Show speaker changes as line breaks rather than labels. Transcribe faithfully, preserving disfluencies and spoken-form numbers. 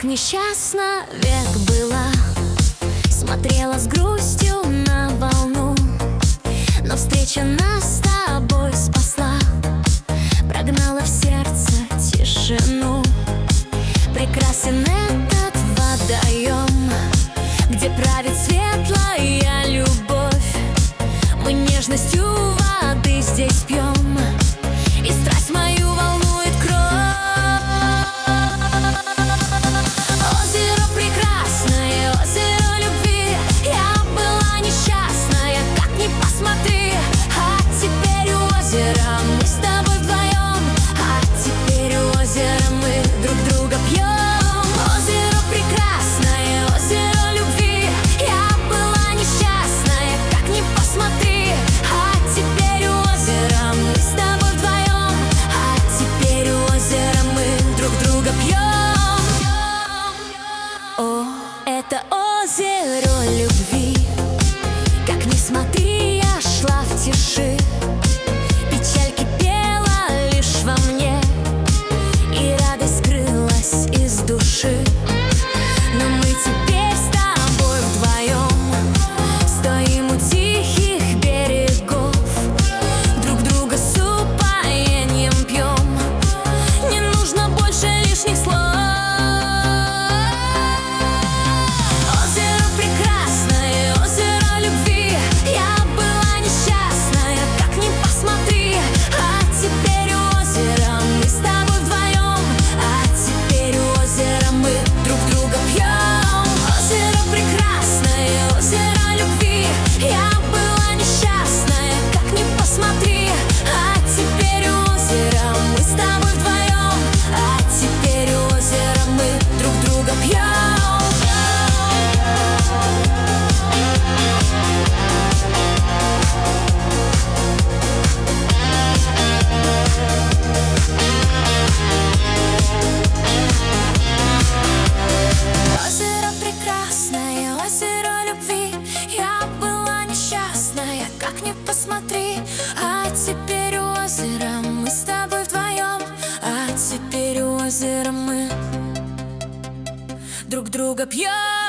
несчастна век была, смотрела с грустью на волну, но встреча нас с тобой спасла, прогнала в сердце тишину. Прекрасен этот водоем, где правит светлая любовь. Мы нежностью воды здесь пьем, и страсть мою волнует кровь. Озеро прекрасное, озеро любви. Я была несчастная, как ни посмотри. А теперь у озера мы с тобой вдвоем. А теперь у озера мы друг друга пьем. Озеро прекрасное, озеро любви. Я была несчастная, как ни посмотри. А теперь у озера мы с тобой вдвоем. А теперь у озера мы друг друга пьем. О, это озеро любви. Как ни смотри, я шла в тиши. Печаль кипела лишь во мне, и радость скрылась из души. Но мы теперь с тобой вдвоем стоим у тихих берегов, друг друга с упоением пьем. Не нужно больше лишних слов. Озеро прекрасное, озеро любви. Я была несчастная, как ни посмотри. А теперь у озера мы с тобой вдвоем. А теперь у озера мы друг друга пьем. Озеро прекрасное, озеро любви. Я была несчастная, как ни посмотри. А теперь у озера мы с тобой вдвоем. А теперь у озера мы друг друга пьем. Озеро прекрасное, озеро любви. Я была несчастная, как ни посмотри. А теперь у озера мы с тобой вдвоем. А теперь у озера мы друг друга пьем.